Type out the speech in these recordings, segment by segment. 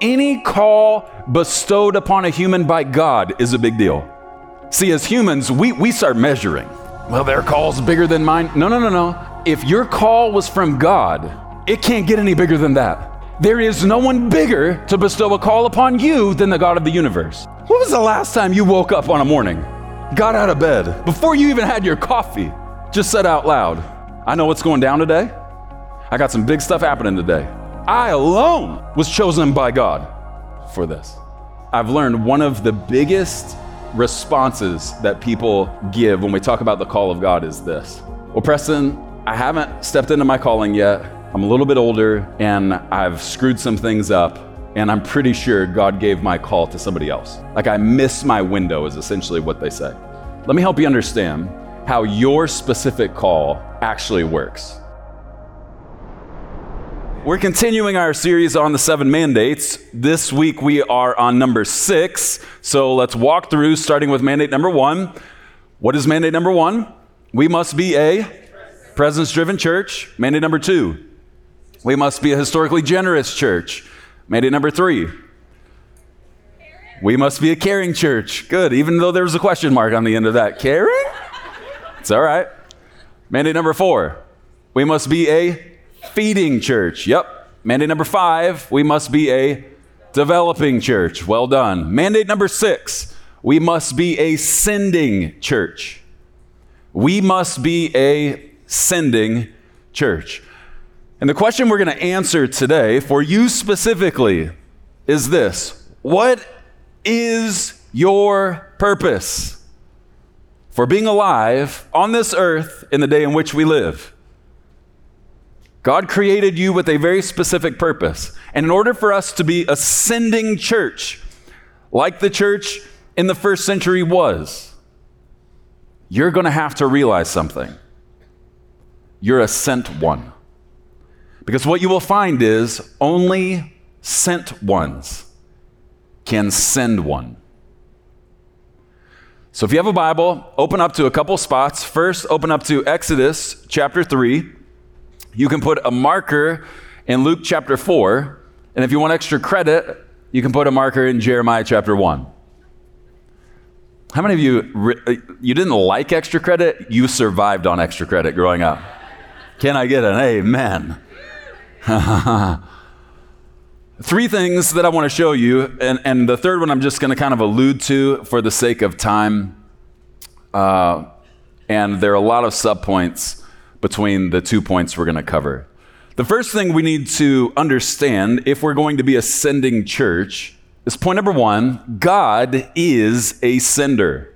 Any call bestowed upon a human by God is a big deal. See, as humans, we start measuring. Well, their call's bigger than mine. No. If your call was from God, it can't get any bigger than that. There is no one bigger to bestow a call upon you than the God of the universe. When was the last time you woke up on a morning, got out of bed, before you even had your coffee, just said out loud, I know what's going down today. I got some big stuff happening today. I alone was chosen by God for this. I've learned one of the biggest responses that people give when we talk about the call of God is this. Well, Preston, I haven't stepped into my calling yet. I'm a little bit older and I've screwed some things up, and I'm pretty sure God gave my call to somebody else. Like, I missed my window is essentially what they say. Let me help you understand how your specific call actually works. We're continuing our series on the 7 mandates. This week we are on number 6. So let's walk through, starting with mandate number 1. What is mandate number 1? We must be a presence-driven church. Mandate number 2. We must be a historically generous church. Mandate number 3. We must be a caring church. Good, even though there was a question mark on the end of that. Caring? It's all right. Mandate number 4. We must be a feeding church. Yep. Mandate number 5, we must be a developing church. Well done. Mandate number 6, we must be a sending church. We must be a sending church. And the question we're going to answer today for you specifically is this: what is your purpose for being alive on this earth in the day in which we live? God created you with a very specific purpose. And in order for us to be a sending church, like the church in the first century was, you're going to have to realize something. You're a sent one. Because what you will find is only sent ones can send one. So if you have a Bible, open up to a couple spots. First, open up to Exodus chapter 3. You can put a marker in Luke chapter 4. And if you want extra credit, you can put a marker in Jeremiah chapter 1. How many of you didn't like extra credit? You survived on extra credit growing up. Can I get an amen? 3 things that I want to show you, and the third one I'm just going to kind of allude to for the sake of time. And there are a lot of subpoints between the 2 points we're going to cover. The first thing we need to understand if we're going to be a sending church is point number 1, God is a sender.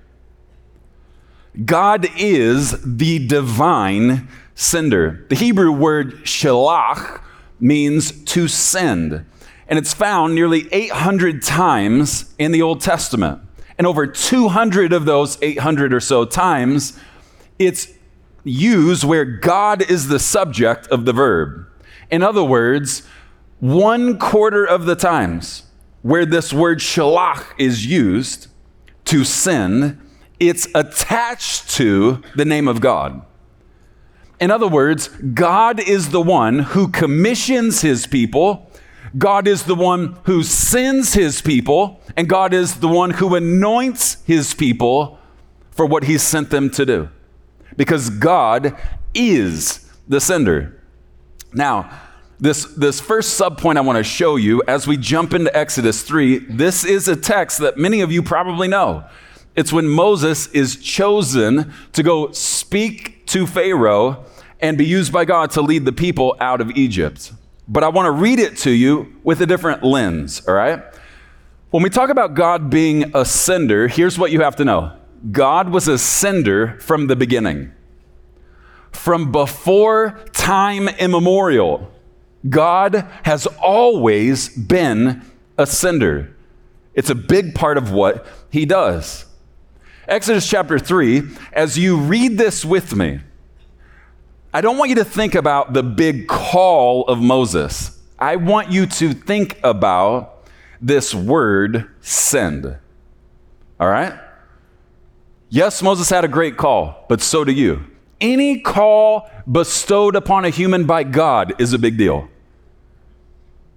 God is the divine sender. The Hebrew word shalach means to send, and it's found nearly 800 times in the Old Testament. And over 200 of those 800 or so times, it's used where God is the subject of the verb. In other words, 1/4 of the times where this word shalach is used to send, it's attached to the name of God. In other words, God is the one who commissions his people, God is the one who sends his people, and God is the one who anoints his people for what he sent them to do. Because God is the sender. Now, this first subpoint I want to show you as we jump into Exodus 3, this is a text that many of you probably know. It's when Moses is chosen to go speak to Pharaoh and be used by God to lead the people out of Egypt. But I want to read it to you with a different lens, all right? When we talk about God being a sender, here's what you have to know. God was a sender from the beginning. From before time immemorial, God has always been a sender. It's a big part of what he does. Exodus chapter 3, as you read this with me, I don't want you to think about the big call of Moses. I want you to think about this word, send. All right? Yes, Moses had a great call, but so do you. Any call bestowed upon a human by God is a big deal.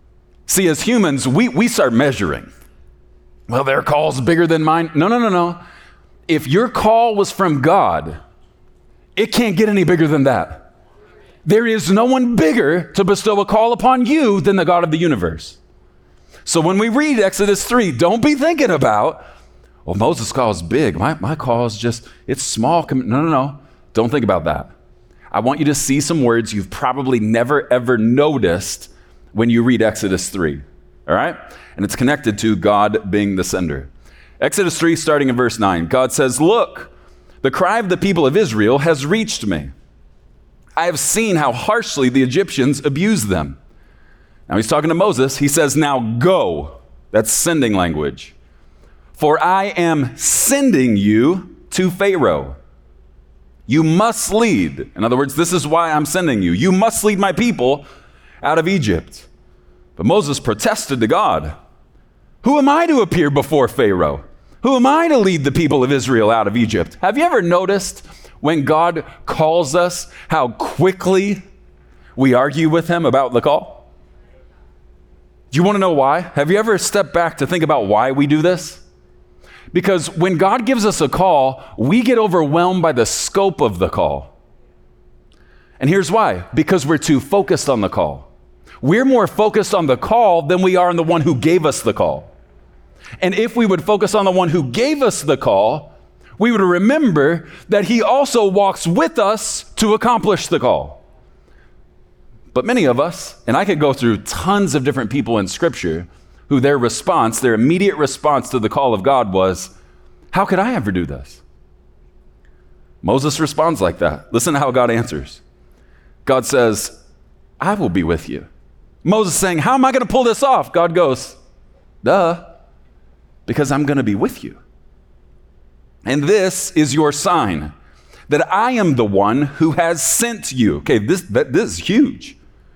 See, as humans, we start measuring. Well, their call's bigger than mine. No. If your call was from God, it can't get any bigger than that. There is no one bigger to bestow a call upon you than the God of the universe. So when we read Exodus 3, don't be thinking about, well, Moses' call is big. My call is just, it's small. No. Don't think about that. I want you to see some words you've probably never, ever noticed when you read Exodus 3, all right? And it's connected to God being the sender. Exodus 3, starting in verse 9, God says, look, the cry of the people of Israel has reached me. I have seen how harshly the Egyptians abuse them. Now he's talking to Moses. He says, now go. That's sending language. For I am sending you to Pharaoh. You must lead. In other words, this is why I'm sending you. You must lead my people out of Egypt. But Moses protested to God. Who am I to appear before Pharaoh? Who am I to lead the people of Israel out of Egypt? Have you ever noticed when God calls us how quickly we argue with him about the call? Do you want to know why? Have you ever stepped back to think about why we do this? Because when God gives us a call, we get overwhelmed by the scope of the call. And here's why. Because we're too focused on the call. We're more focused on the call than we are on the one who gave us the call. And if we would focus on the one who gave us the call, we would remember that he also walks with us to accomplish the call. But many of us, and I could go through tons of different people in Scripture who their immediate response to the call of God was, how could I ever do this? Moses responds like that. Listen to how God answers. God says, I will be with you. Moses saying, how am I going to pull this off? God goes, duh, because I'm going to be with you. And this is your sign that I am the one who has sent you. Okay, this is huge.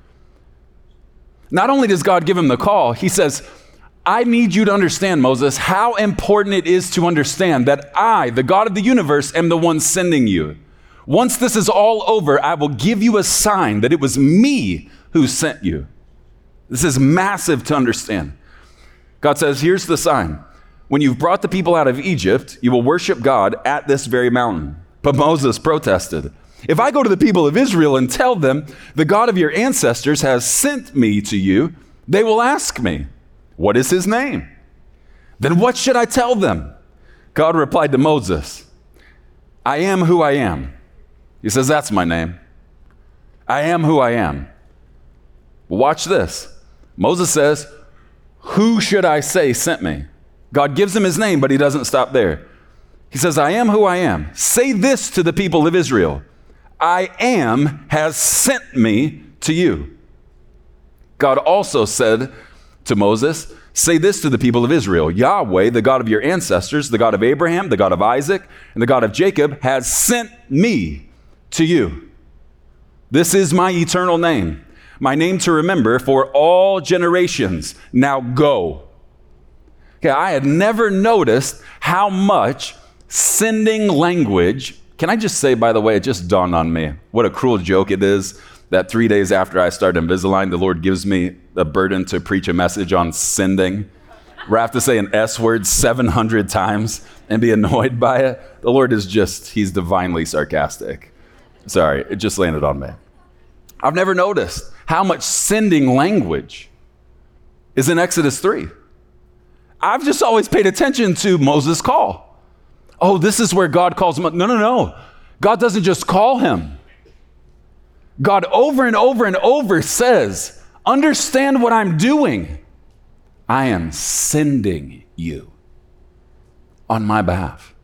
Not only does God give him the call, he says, I need you to understand, Moses, how important it is to understand that I, the God of the universe, am the one sending you. Once this is all over, I will give you a sign that it was me who sent you. This is massive to understand. God says, here's the sign. When you've brought the people out of Egypt, you will worship God at this very mountain. But Moses protested. If I go to the people of Israel and tell them, the God of your ancestors has sent me to you, they will ask me, what is his name? Then what should I tell them? God replied to Moses, I am who I am. He says, that's my name. I am who I am. Well, watch this. Moses says, who should I say sent me? God gives him his name, but he doesn't stop there. He says, I am who I am. Say this to the people of Israel. I am has sent me to you. God also said to Moses, say this to the people of Israel. Yahweh, the God of your ancestors, the God of Abraham, the God of Isaac, and the God of Jacob, has sent me to you. This is my eternal name, my name to remember for all generations. Now go. Okay, I had never noticed how much sending language, can I just say, by the way, it just dawned on me, what a cruel joke it is that 3 days after I start Invisalign, the Lord gives me the burden to preach a message on sending, where I have to say an S word 700 times and be annoyed by it. The Lord is he's divinely sarcastic. Sorry, it just landed on me. I've never noticed how much sending language is in Exodus 3. I've just always paid attention to Moses' call. Oh, this is where God calls him. No. God doesn't just call him. God over and over and over says, understand what I'm doing. I am sending you on my behalf.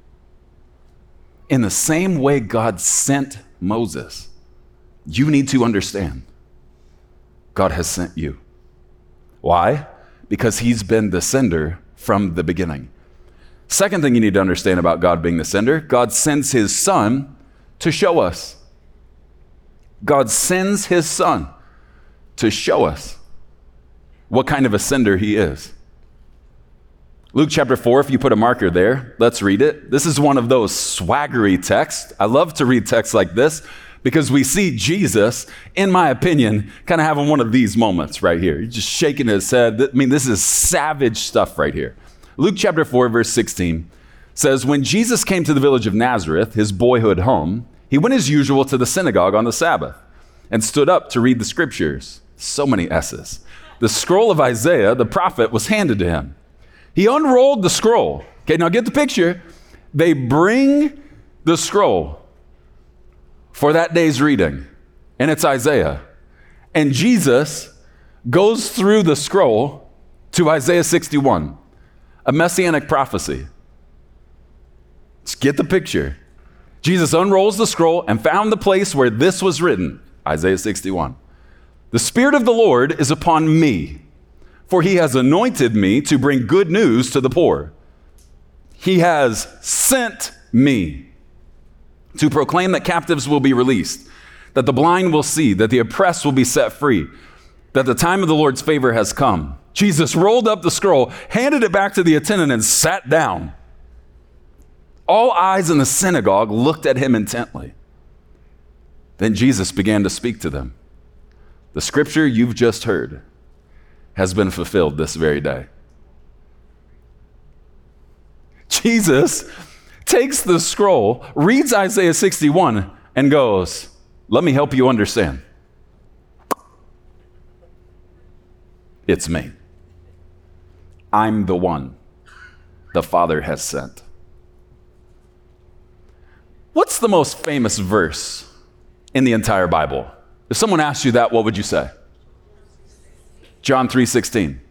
In the same way God sent Moses, you need to understand God has sent you. Why? Because he's been the sender from the beginning. Second thing you need to understand about God being the sender, God sends his son to show us. God sends his son to show us what kind of a sender he is. Luke chapter 4, if you put a marker there, let's read it. This is one of those swaggery texts. I love to read texts like this because we see Jesus, in my opinion, kind of having one of these moments right here. He's just shaking his head. I mean, this is savage stuff right here. Luke chapter 4, verse 16 says, when Jesus came to the village of Nazareth, his boyhood home, he went as usual to the synagogue on the Sabbath and stood up to read the scriptures. So many S's. The scroll of Isaiah, the prophet, was handed to him. He unrolled the scroll. Okay, now get the picture. They bring the scroll for that day's reading, and it's Isaiah. And Jesus goes through the scroll to Isaiah 61, a messianic prophecy. Just get the picture. Jesus unrolls the scroll and found the place where this was written, Isaiah 61. The Spirit of the Lord is upon me, for he has anointed me to bring good news to the poor. He has sent me to proclaim that captives will be released, that the blind will see, that the oppressed will be set free, that the time of the Lord's favor has come. Jesus rolled up the scroll, handed it back to the attendant, and sat down. All eyes in the synagogue looked at him intently. Then Jesus began to speak to them. The scripture you've just heard has been fulfilled this very day. Jesus takes the scroll, reads Isaiah 61, and goes, let me help you understand. It's me. I'm the one the Father has sent. What's the most famous verse in the entire Bible? If someone asked you that, what would you say? John 3:16.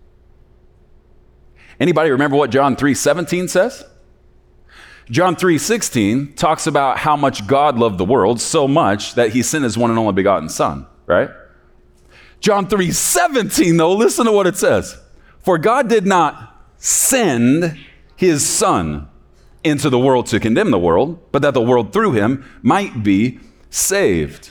Anybody remember what John 3:17 says? John 3:16 talks about how much God loved the world so much that he sent his one and only begotten Son, right? John 3:17, though, listen to what it says. For God did not send his Son into the world to condemn the world, but that the world through him might be saved.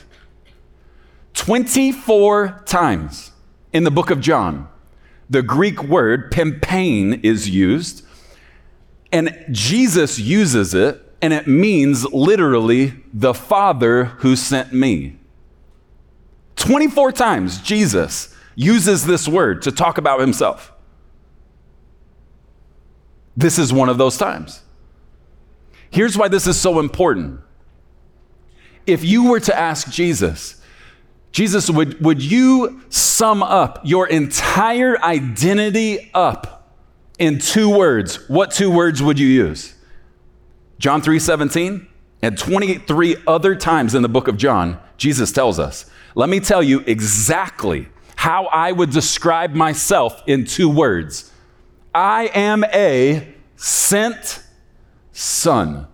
24 times in the book of John, the Greek word pimpane is used, and Jesus uses it, and it means literally the Father who sent me. 24 times Jesus uses this word to talk about himself. This is one of those times. Here's why this is so important. If you were to ask Jesus, would you sum up your entire identity up in 2 words? What 2 words would you use? John 3:17 and 23 other times in the book of John, Jesus tells us, let me tell you exactly how I would describe myself in 2 words. I am a sent son.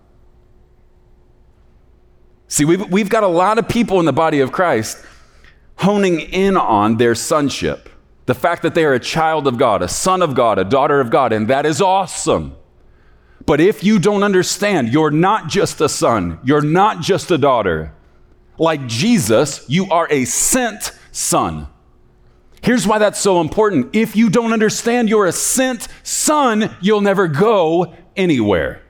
See, we've got a lot of people in the body of Christ honing in on their sonship, the fact that they are a child of God, a son of God, a daughter of God, and that is awesome. But if you don't understand, you're not just a son, you're not just a daughter. Like Jesus, you are a sent son. Here's why that's so important. If you don't understand you're a sent son, you'll never go anywhere.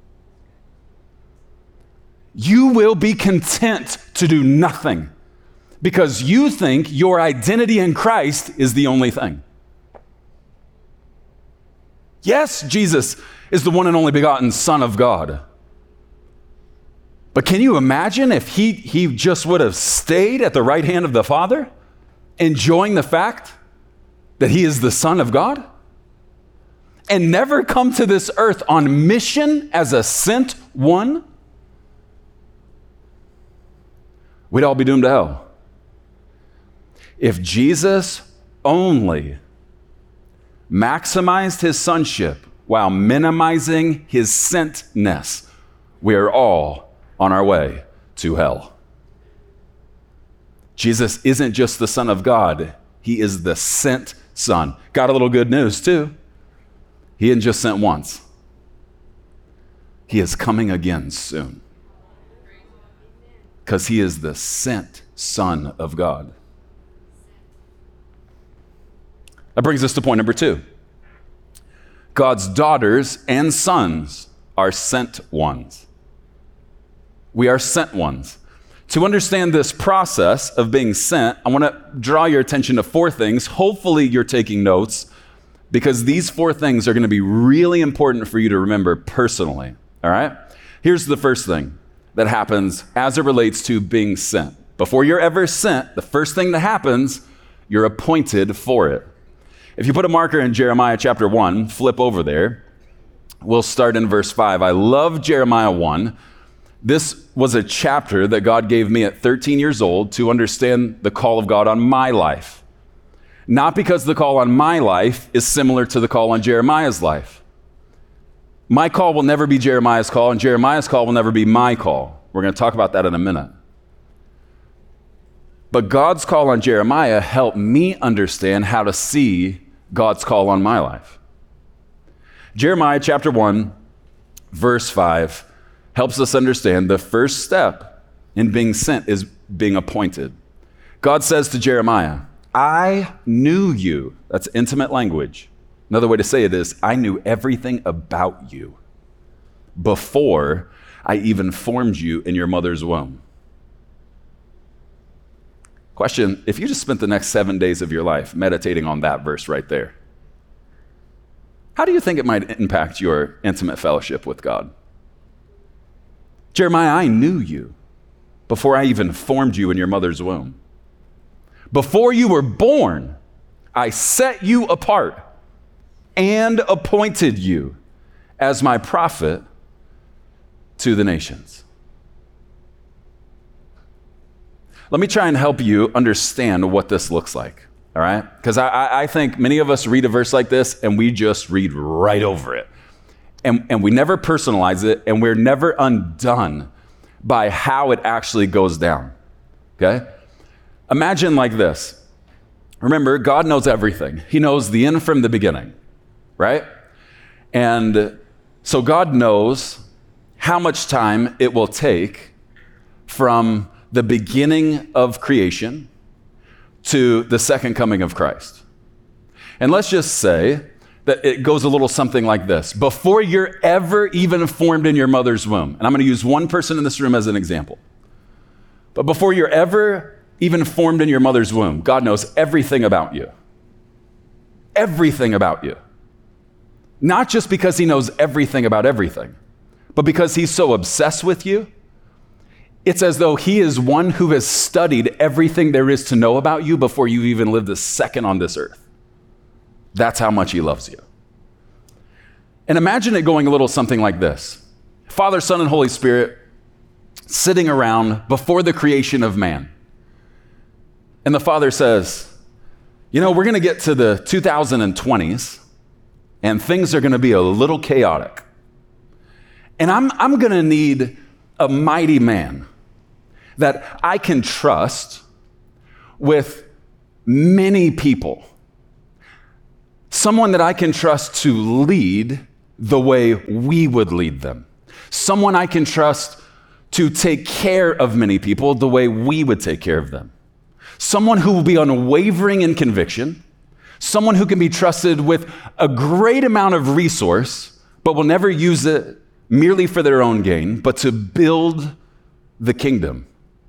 You will be content to do nothing because you think your identity in Christ is the only thing. Yes, Jesus is the one and only begotten Son of God. But can you imagine if he just would have stayed at the right hand of the Father, enjoying the fact that he is the Son of God, and never come to this earth on mission as a sent one? We'd all be doomed to hell. If Jesus only maximized his sonship while minimizing his sentness, we are all on our way to hell. Jesus isn't just the Son of God, he is the sent Son. Got a little good news too. He isn't just sent once. He is coming again soon. Because he is the sent Son of God. That brings us to point number 2. God's daughters and sons are sent ones. We are sent ones. To understand this process of being sent, I want to draw your attention to 4 things. Hopefully you're taking notes, because these 4 things are going to be really important for you to remember personally, all right? Here's the first thing that happens as it relates to being sent. Before you're ever sent, the first thing that happens, you're appointed for it. If you put a marker in Jeremiah chapter 1, flip over there. We'll start in verse 5. I love Jeremiah 1. This was a chapter that God gave me at 13 years old to understand the call of God on my life. Not because the call on my life is similar to the call on Jeremiah's life. My call will never be Jeremiah's call, and Jeremiah's call will never be my call. We're going to talk about that in a minute. But God's call on Jeremiah helped me understand how to see God's call on my life. Jeremiah chapter 1, verse 5 helps us understand the first step in being sent is being appointed. God says to Jeremiah, I knew you. That's intimate language. Another way to say it is, I knew everything about you before I even formed you in your mother's womb. Question, if you just spent the next 7 days of your life meditating on that verse right there, how do you think it might impact your intimate fellowship with God? Jeremiah, I knew you before I even formed you in your mother's womb. Before you were born, I set you apart and appointed you as my prophet to the nations. Let me try and help you understand what this looks like, all right? Because I think many of us read a verse like this and we just read right over it. And we never personalize it, and we're never undone by how it actually goes down, okay? Imagine like this. Remember, God knows everything. He knows the end from the beginning, right? And so God knows how much time it will take from the beginning of creation to the second coming of Christ. And let's just say that it goes a little something like this. Before you're ever even formed in your mother's womb, and I'm going to use one person in this room as an example, but before you're ever even formed in your mother's womb, God knows everything about you. Everything about you. Not just because he knows everything about everything, but because he's so obsessed with you. It's as though he is one who has studied everything there is to know about you before you even lived a second on this earth. That's how much he loves you. And imagine it going a little something like this. Father, Son, and Holy Spirit sitting around before the creation of man. And the Father says, you know, we're going to get to the 2020s and things are going to be a little chaotic. And I'm going to need a mighty man that I can trust with many people. Someone that I can trust to lead the way we would lead them. Someone I can trust to take care of many people the way we would take care of them. Someone who will be unwavering in conviction. Someone who can be trusted with a great amount of resource, but will never use it merely for their own gain, but to build the kingdom.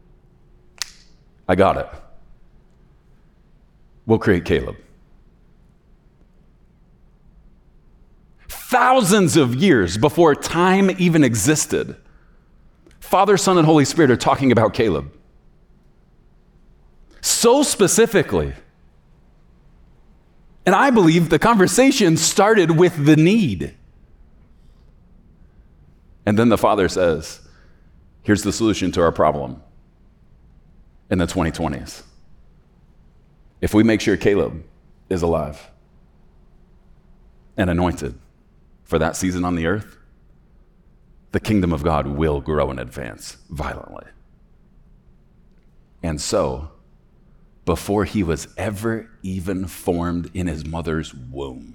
I got it. We'll create Caleb. Thousands of years before time even existed, Father, Son, and Holy Spirit are talking about Caleb. So specifically. And I believe the conversation started with the need. And then the Father says, here's the solution to our problem in the 2020s. If we make sure Caleb is alive and anointed for that season on the earth, the kingdom of God will grow and advance violently. And so, before he was ever even formed in his mother's womb,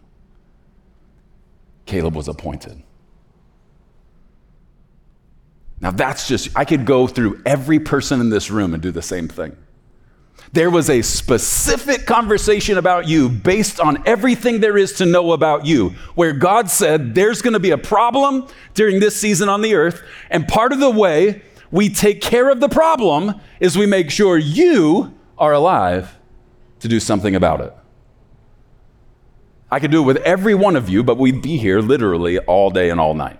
Caleb was appointed. Now that's just, I could go through every person in this room and do the same thing. There was a specific conversation about you based on everything there is to know about you, where God said there's going to be a problem during this season on the earth, and part of the way we take care of the problem is we make sure you are alive to do something about it. I could do it with every one of you, but we'd be here literally all day and all night.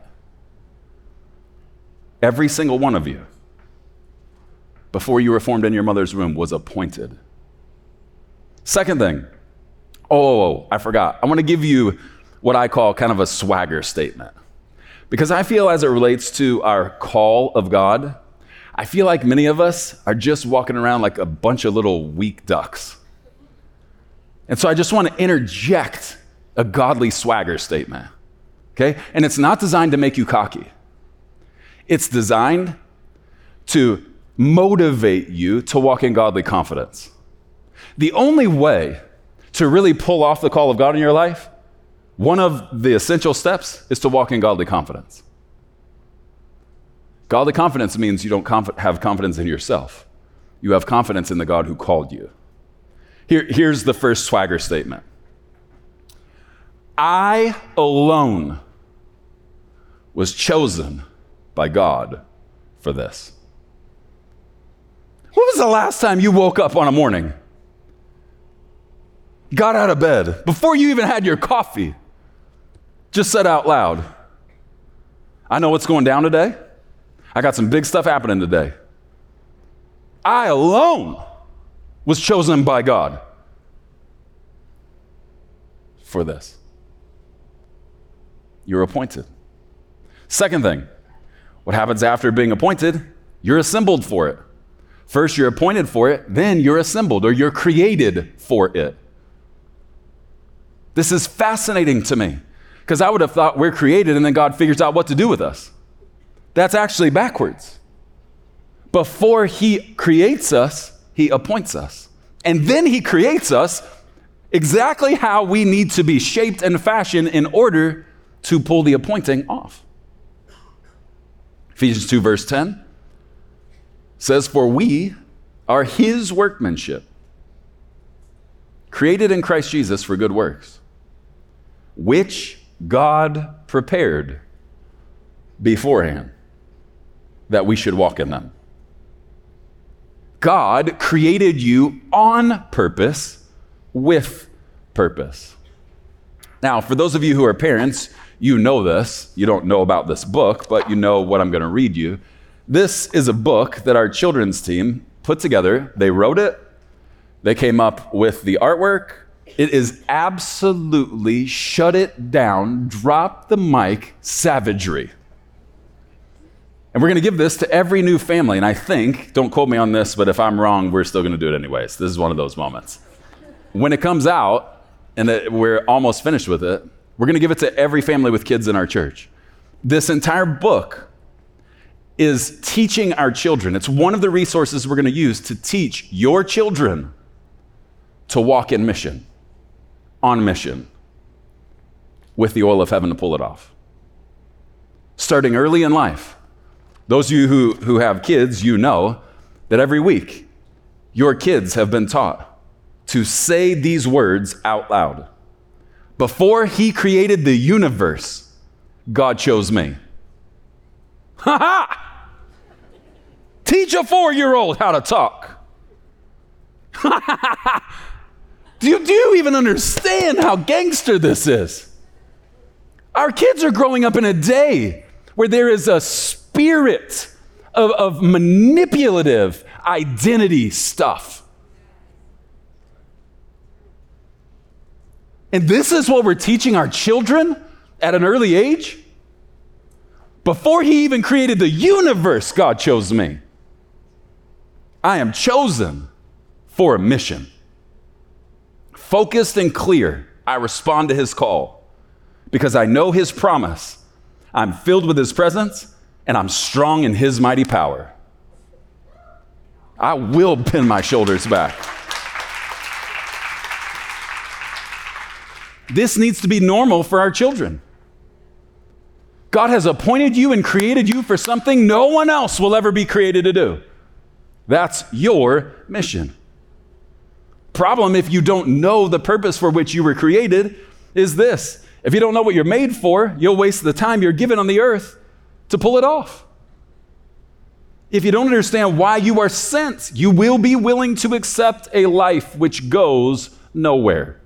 Every single one of you, before you were formed in your mother's womb, was appointed. Second thing, I forgot. I want to give you what I call kind of a swagger statement. Because I feel as it relates to our call of God, I feel like many of us are just walking around like a bunch of little weak ducks. And so I just want to interject a godly swagger statement, okay? And it's not designed to make you cocky. It's designed to motivate you to walk in godly confidence. The only way to really pull off the call of God in your life, one of the essential steps is to walk in godly confidence. Godly confidence means you don't have confidence in yourself. You have confidence in the God who called you. Here's the first swagger statement. I alone was chosen by God for this. When was the last time you woke up on a morning, got out of bed, before you even had your coffee, just said out loud, I know what's going down today. I got some big stuff happening today. I alone was chosen by God for this. You're appointed. Second thing, what happens after being appointed? You're assembled for it. First, you're appointed for it, then you're assembled, or you're created for it. This is fascinating to me, because I would have thought we're created and then God figures out what to do with us. That's actually backwards. Before he creates us, he appoints us. And then he creates us exactly how we need to be shaped and fashioned in order to pull the appointing off. Ephesians 2 verse 10 says, for we are his workmanship, created in Christ Jesus for good works, which God prepared beforehand that we should walk in them. God created you on purpose, with purpose. Now, for those of you who are parents, you know this. You don't know about this book, but you know what I'm going to read you. This is a book that our children's team put together. They wrote it. They came up with the artwork. It is absolutely shut it down, drop the mic savagery. And we're going to give this to every new family. And I think, don't quote me on this, but if I'm wrong, we're still going to do it anyways. This is one of those moments. When it comes out, and we're almost finished with it, we're going to give it to every family with kids in our church. This entire book is teaching our children. It's one of the resources we're going to use to teach your children to walk in mission, on mission, with the oil of heaven to pull it off. Starting early in life. Those of you who have kids, you know that every week your kids have been taught to say these words out loud. Before he created the universe, God chose me. Ha ha! Teach a 4-year-old how to talk. Do you even understand how gangster this is? Our kids are growing up in a day where there is a spirit of manipulative identity stuff. And this is what we're teaching our children at an early age? Before he even created the universe, God chose me. I am chosen for a mission. Focused and clear, I respond to his call because I know his promise. I'm filled with his presence and I'm strong in his mighty power. I will pin my shoulders back. This needs to be normal for our children. God has appointed you and created you for something no one else will ever be created to do. That's your mission. Problem, if you don't know the purpose for which you were created, is this. If you don't know what you're made for, you'll waste the time you're given on the earth to pull it off. If you don't understand why you are sent, you will be willing to accept a life which goes nowhere.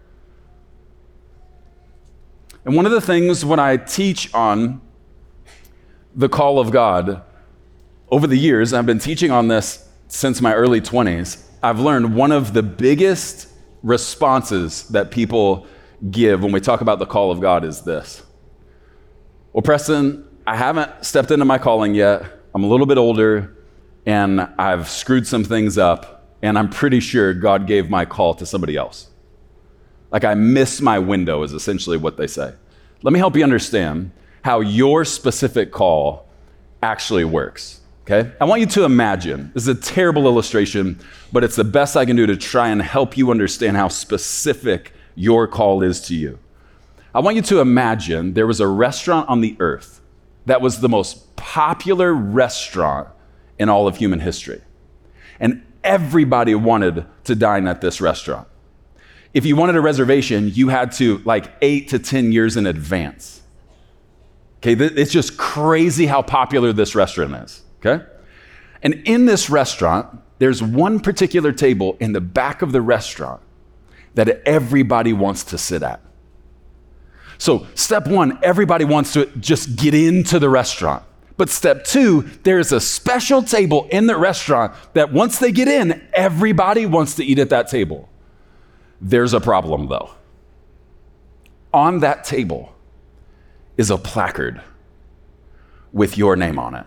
And one of the things when I teach on the call of God, over the years, I've been teaching on this since my early 20s, I've learned one of the biggest responses that people give when we talk about the call of God is this. Well, Preston, I haven't stepped into my calling yet. I'm a little bit older, and I've screwed some things up, and I'm pretty sure God gave my call to somebody else. Like I missed my window is essentially what they say. Let me help you understand how your specific call actually works, okay? I want you to imagine, this is a terrible illustration, but it's the best I can do to try and help you understand how specific your call is to you. I want you to imagine there was a restaurant on the earth that was the most popular restaurant in all of human history. And everybody wanted to dine at this restaurant. If you wanted a reservation, you had to 8 to 10 years in advance. Okay, it's just crazy how popular this restaurant is, okay? And in this restaurant, there's one particular table in the back of the restaurant that everybody wants to sit at. So step one, everybody wants to just get into the restaurant. But step two, there's a special table in the restaurant that once they get in, everybody wants to eat at that table. There's a problem though. On that table is a placard with your name on it.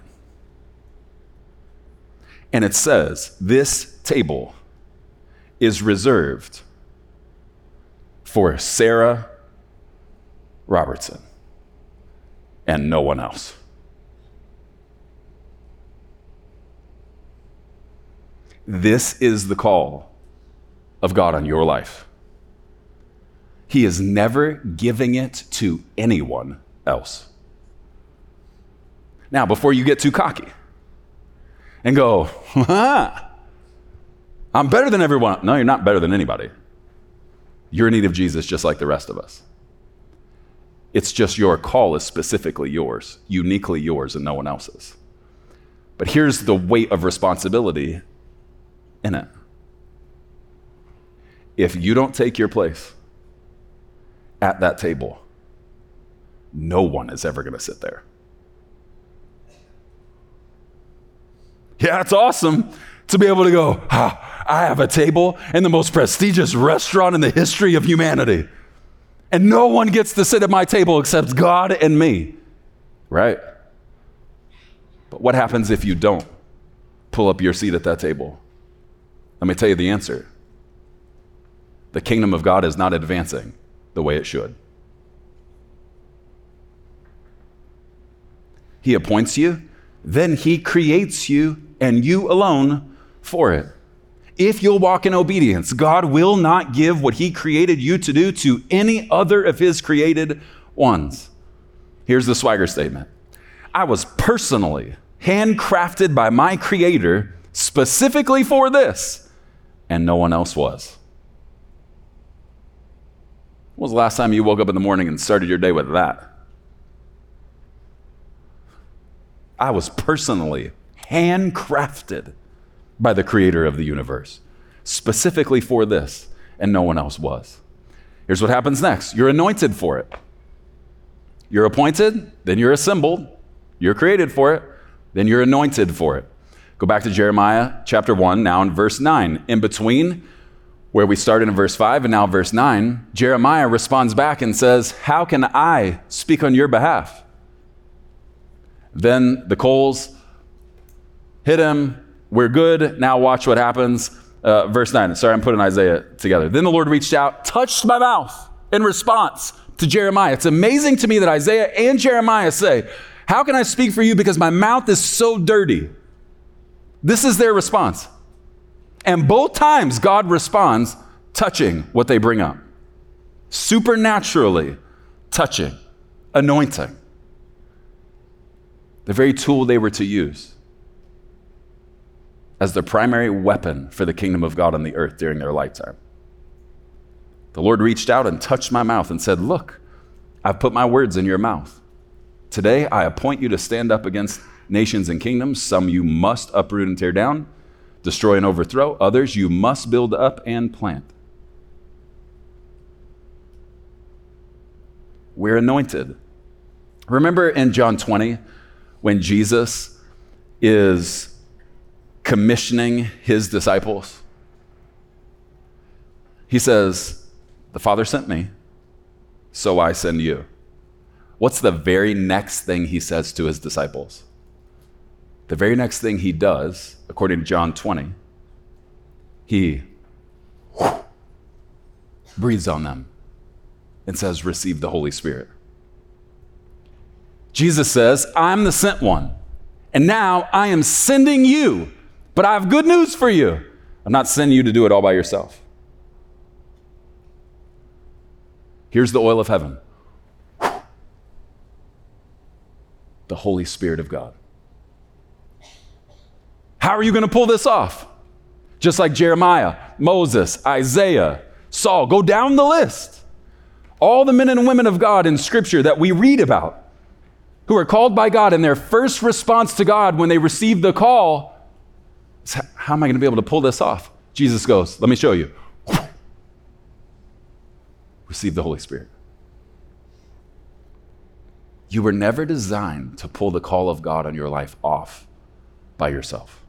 And it says, this table is reserved for Sarah Robertson and no one else. This is the call of God on your life. He is never giving it to anyone else. Now, before you get too cocky and go, I'm better than everyone. No, you're not better than anybody. You're in need of Jesus just like the rest of us. It's just your call is specifically yours, uniquely yours and no one else's. But here's the weight of responsibility in it. If you don't take your place at that table, no one is ever going to sit there. Yeah, it's awesome to be able to go, I have a table in the most prestigious restaurant in the history of humanity. And no one gets to sit at my table except God and me, right? But what happens if you don't pull up your seat at that table? Let me tell you the answer. The kingdom of God is not advancing the way it should. He appoints you, then he creates you and you alone for it. If you'll walk in obedience, God will not give what he created you to do to any other of his created ones. Here's the swagger statement. I was personally handcrafted by my creator specifically for this, and no one else was. When was the last time you woke up in the morning and started your day with that? I was personally handcrafted by the creator of the universe, specifically for this, and no one else was. Here's what happens next. You're anointed for it. You're appointed, then you're assembled. You're created for it, then you're anointed for it. Go back to Jeremiah chapter 1, now in verse 9. In between where we started in verse 5 and now verse 9, Jeremiah responds back and says, how can I speak on your behalf? Then the coals hit him. We're good. Now watch what happens. Verse 9. Sorry, I'm putting Isaiah together. Then the Lord reached out, touched my mouth in response to Jeremiah. It's amazing to me that Isaiah and Jeremiah say, how can I speak for you because my mouth is so dirty? This is their response. And both times God responds touching what they bring up. Supernaturally touching, anointing. The very tool they were to use as the primary weapon for the kingdom of God on the earth during their lifetime. The Lord reached out and touched my mouth and said, look, I've put my words in your mouth. Today, I appoint you to stand up against nations and kingdoms. Some you must uproot and tear down, destroy and overthrow. Others you must build up and plant. We're anointed. Remember in John 20, when Jesus is commissioning his disciples? He says, the Father sent me, so I send you. What's the very next thing he says to his disciples? The very next thing he does, according to John 20, he breathes on them and says, receive the Holy Spirit. Jesus says, I'm the sent one, and now I am sending you, but I have good news for you. I'm not sending you to do it all by yourself. Here's the oil of heaven. The Holy Spirit of God. How are you going to pull this off? Just like Jeremiah, Moses, Isaiah, Saul. Go down the list. All the men and women of God in Scripture that we read about, who are called by God, and their first response to God when they receive the call is, how am I going to be able to pull this off? Jesus goes, let me show you. Receive the Holy Spirit. You were never designed to pull the call of God on your life off by yourself.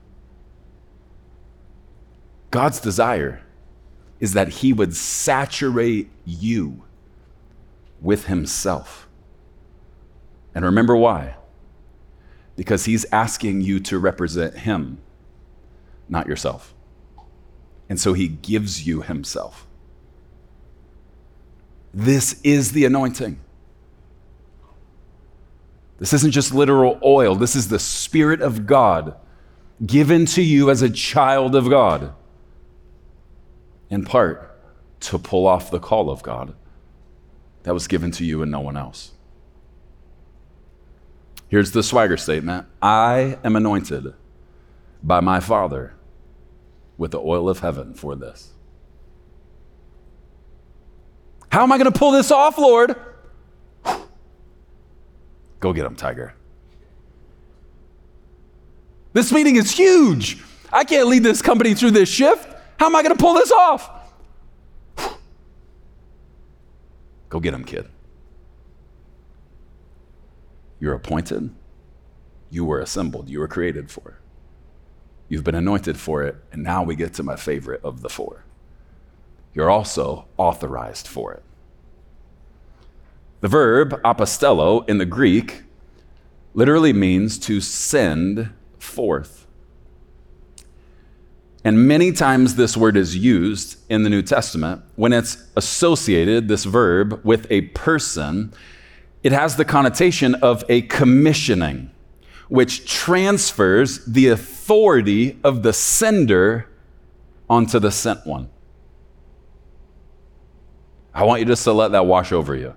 God's desire is that he would saturate you with himself. And remember why? Because he's asking you to represent him, not yourself. And so he gives you himself. This is the anointing. This isn't just literal oil. This is the Spirit of God given to you as a child of God, in part to pull off the call of God that was given to you and no one else. Here's the swagger statement. I am anointed by my Father with the oil of heaven for this. How am I going to pull this off, Lord? Go get him, Tiger. This meeting is huge. I can't lead this company through this shift. How am I going to pull this off? Go get him, kid. You're appointed. You were assembled. You were created for it. You've been anointed for it. And now we get to my favorite of the four. You're also authorized for it. The verb apostello in the Greek literally means to send forth. And many times this word is used in the New Testament when it's associated, this verb, with a person. It has the connotation of a commissioning, which transfers the authority of the sender onto the sent one. I want you just to let that wash over you.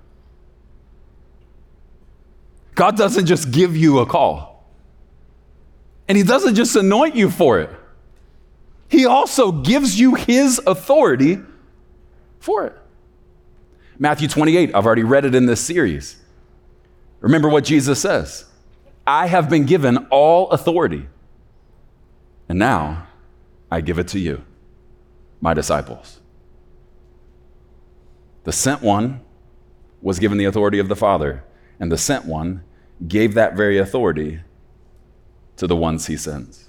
God doesn't just give you a call. And he doesn't just anoint you for it. He also gives you his authority for it. Matthew 28, I've already read it in this series. Remember what Jesus says. I have been given all authority. And now I give it to you, my disciples. The sent one was given the authority of the Father, and the sent one gave that very authority to the ones he sends.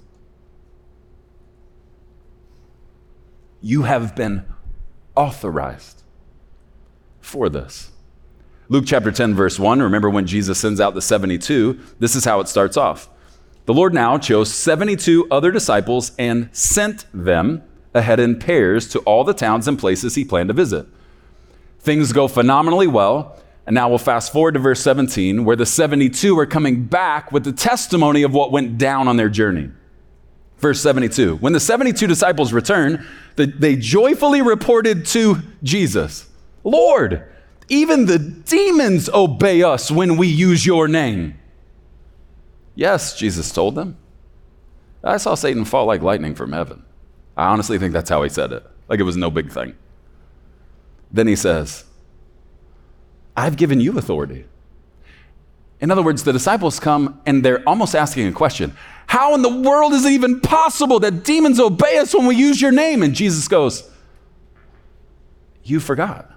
You have been authorized for this. Luke chapter 10, verse 1, remember when Jesus sends out the 72, this is how it starts off. The Lord now chose 72 other disciples and sent them ahead in pairs to all the towns and places he planned to visit. Things go phenomenally well. And now we'll fast forward to verse 17, where the 72 are coming back with the testimony of what went down on their journey. Verse 72, when the 72 disciples returned, they joyfully reported to Jesus, Lord, even the demons obey us when we use your name. Yes, Jesus told them. I saw Satan fall like lightning from heaven. I honestly think that's how he said it, like it was no big thing. Then he says, I've given you authority. In other words, the disciples come and they're almost asking a question. How in the world is it even possible that demons obey us when we use your name? And Jesus goes, you forgot.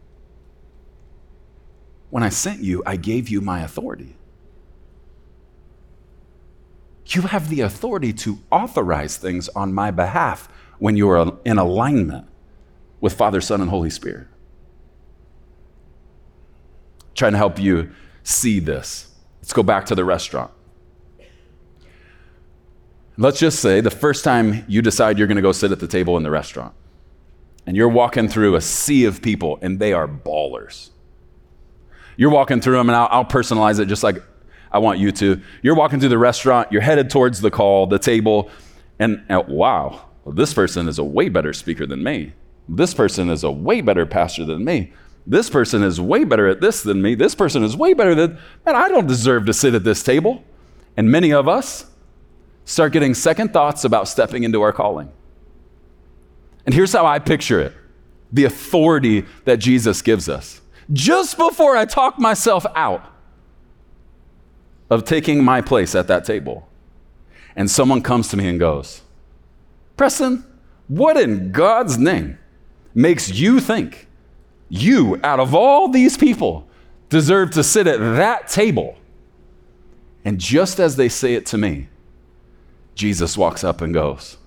When I sent you, I gave you my authority. You have the authority to authorize things on my behalf when you are in alignment with Father, Son, and Holy Spirit. Trying to help you see this. Let's go back to the restaurant. Let's just say the first time you decide you're going to go sit at the table in the restaurant, and you're walking through a sea of people, and they are ballers. You're walking through them, and I'll personalize it just like I want you to. You're walking through the restaurant, you're headed towards the table, and wow, well, this person is a way better speaker than me. This person is a way better pastor than me. This person is way better at this than me. This person is way better than, man, I don't deserve to sit at this table. And many of us start getting second thoughts about stepping into our calling. And here's how I picture it. The authority that Jesus gives us. Just before I talk myself out of taking my place at that table, and someone comes to me and goes, Preston, what in God's name makes you think you, out of all these people, deserve to sit at that table? And just as they say it to me, Jesus walks up and goes,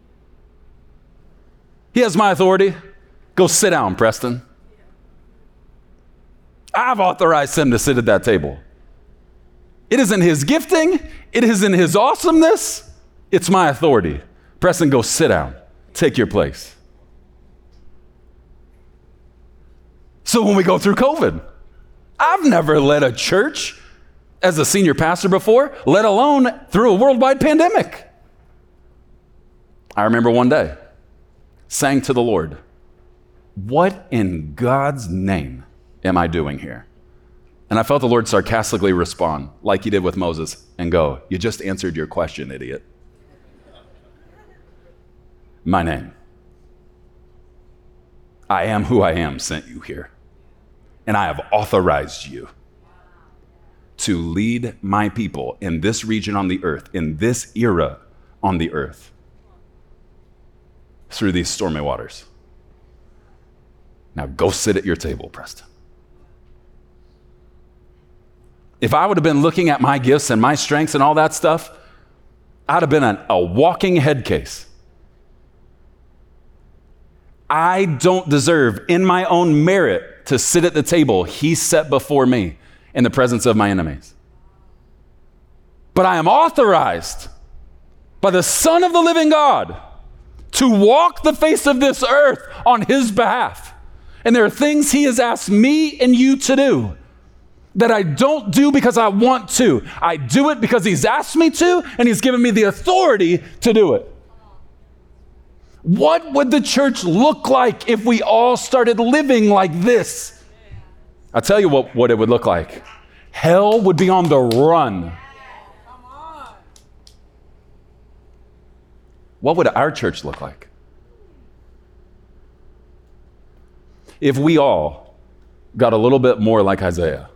he has my authority. Go sit down, Preston. I've authorized him to sit at that table. It isn't his gifting. It isn't his awesomeness. It's my authority. Preston, go sit down. Take your place. So when we go through COVID, I've never led a church as a senior pastor before, let alone through a worldwide pandemic. I remember one day, sang to the Lord, what in God's name am I doing here? And I felt the Lord sarcastically respond, like he did with Moses, and go, you just answered your question, idiot. My name. I am who I am sent you here. And I have authorized you to lead my people in this region on the earth, in this era on the earth, through these stormy waters. Now go sit at your table, Preston. If I would have been looking at my gifts and my strengths and all that stuff, I'd have been a walking head case. I don't deserve, in my own merit, to sit at the table he set before me in the presence of my enemies. But I am authorized by the Son of the living God to walk the face of this earth on his behalf. And there are things he has asked me and you to do that I don't do because I want to. I do it because he's asked me to, and he's given me the authority to do it. What would the church look like if we all started living like this? I'll tell you what it would look like. Hell would be on the run. What would our church look like? If we all got a little bit more like Isaiah.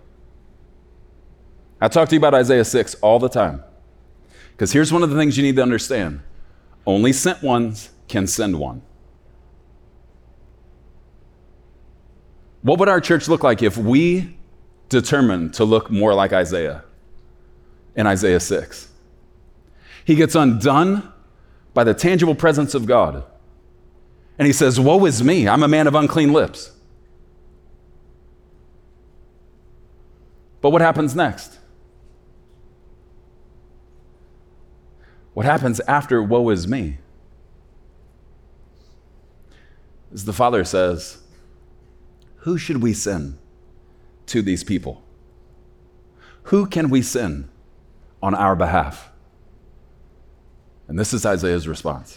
I talk to you about Isaiah 6 all the time. Because here's one of the things you need to understand. Only sent ones can send one. What would our church look like if we determined to look more like Isaiah in Isaiah 6? He gets undone by the tangible presence of God. And he says, woe is me, I'm a man of unclean lips. But what happens next? What happens after woe is me? As the Father says, who should we send to these people? Who can we send on our behalf? And this is Isaiah's response.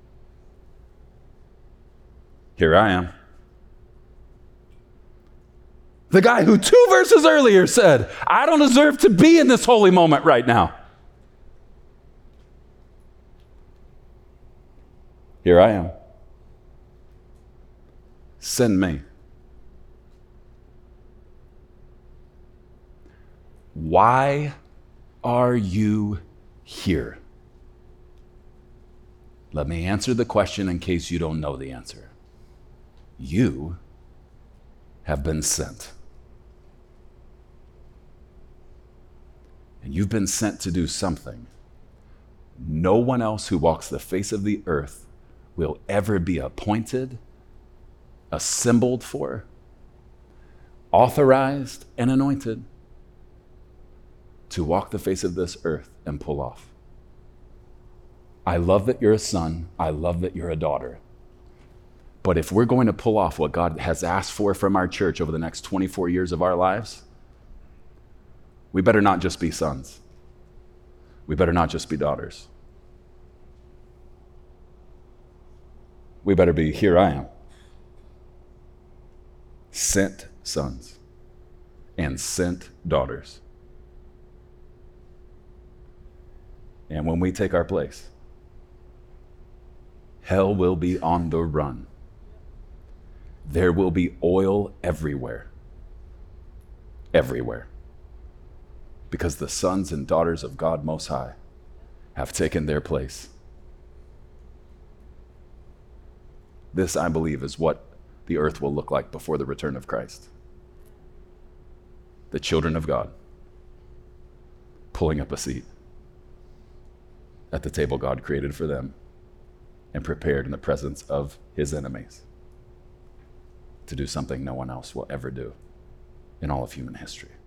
Here I am. The guy who 2 verses earlier said, I don't deserve to be in this holy moment right now. Here I am. Send me. Why are you here? Let me answer the question in case you don't know the answer. You have been sent. And you've been sent to do something no one else who walks the face of the earth will ever be appointed, assembled for, authorized, and anointed to walk the face of this earth and pull off. I love that you're a son. I love that you're a daughter. But if we're going to pull off what God has asked for from our church over the next 24 years of our lives, we better not just be sons. We better not just be daughters. We better be, here I am. Sent sons and sent daughters. And when we take our place, hell will be on the run. There will be oil everywhere. Everywhere. Because the sons and daughters of God Most High have taken their place. This, I believe, is what the earth will look like before the return of Christ. The children of God pulling up a seat at the table God created for them and prepared in the presence of his enemies to do something no one else will ever do in all of human history.